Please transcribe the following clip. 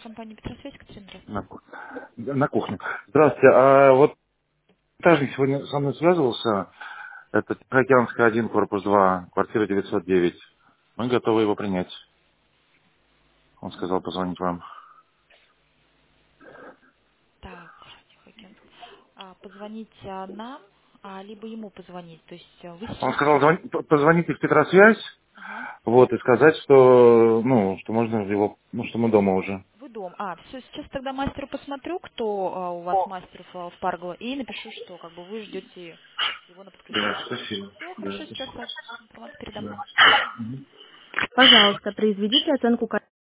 Компания Петросвязь, Катерина, На, здравствуйте. ку- на кухню. Здравствуйте. А вот этажник сегодня со мной связывался. Это Тихоокеанская 1, корпус 2, квартира 909. Мы готовы его принять. Он сказал позвонить вам. Так, Тихоокеанск. Позвонить нам, либо ему позвонить. То есть вы Он сейчас... сказал позвоните в Петросвязь, Ага. вот, и сказать, что, ну, что можно его, ну, что мы дома уже. Вы дом. Все, сейчас тогда мастеру посмотрю, кто у вас мастер в Парго, и напишу, что как бы вы ждете его на Да, подключение. спасибо. Все, Да, хорошо, сейчас спасибо. информацию передам. Да. Пожалуйста, произведите оценку